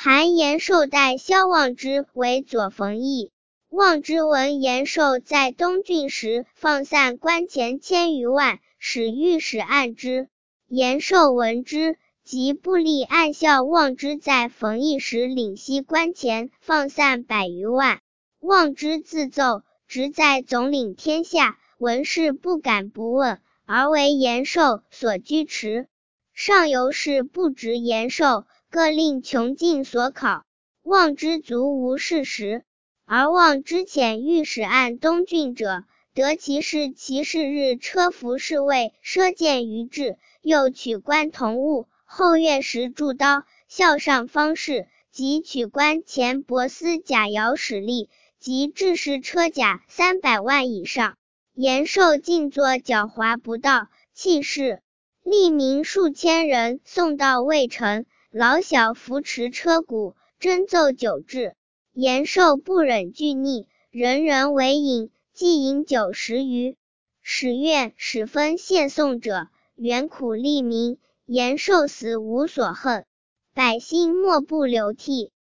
韩延寿代萧望之为左冯翊。望之闻延寿在东郡时放散官钱千余万，使御史按之。延寿闻之，即不立按校望之在冯翊时领息官钱放散100余万。望之自奏，职在总领天下，文士不敢不问，而为延寿所居持。上游士不执延寿，各令穷尽所考。望之足无事实。而望之遣御史按东郡者，得其事其日车服侍卫奢见于制，又取官同物，后月时铸刀，校上方士，及取官前帛丝甲窑使吏，及制式车甲300万以上。延寿尽作狡猾不道，弃市，吏民数千人送到渭城，老小扶持车鼓，争奏酒制。延寿不忍拒逆，人人为饮，既饮90余。使院使分献送者，原苦吏民，延寿死无所恨，百姓莫不流涕。